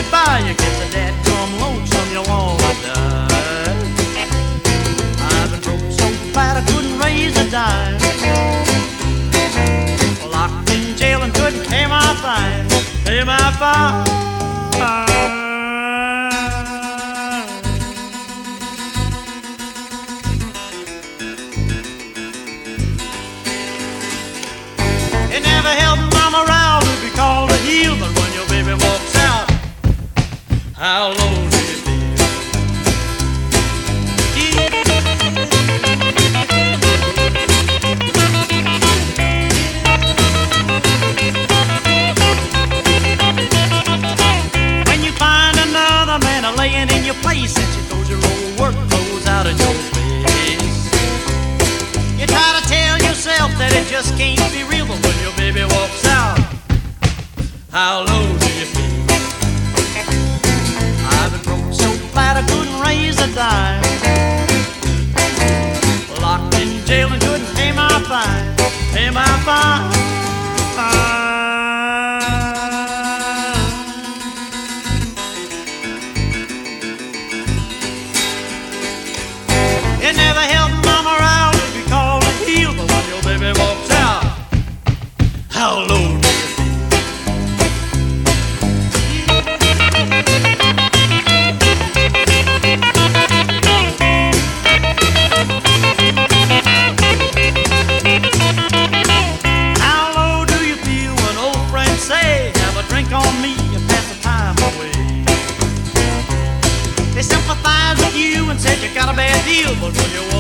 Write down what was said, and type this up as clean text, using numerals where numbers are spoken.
goodbye, you get the dadgum lonesome, you wanna die. I've been broke so bad I couldn't raise a dime, locked in jail and couldn't pay my fine, pay my fine. It never helped mama around to be called a heel, but when your baby walks out, how low do you feel? When you find another man laying in your place and she throws your old work clothes out of your face, you try to tell yourself that it just can't be real, but when your baby walks out, how low do you feel? I've been broke so flat I couldn't raise a dime, locked in jail and couldn't pay my fine, pay my fine. It never helped mama around to be called a heel, but when your baby walks out, how low do you feel? How low do you feel when old friends say, have a drink on me and pass the time away? They sympathize with you and said you got a bad deal, but when you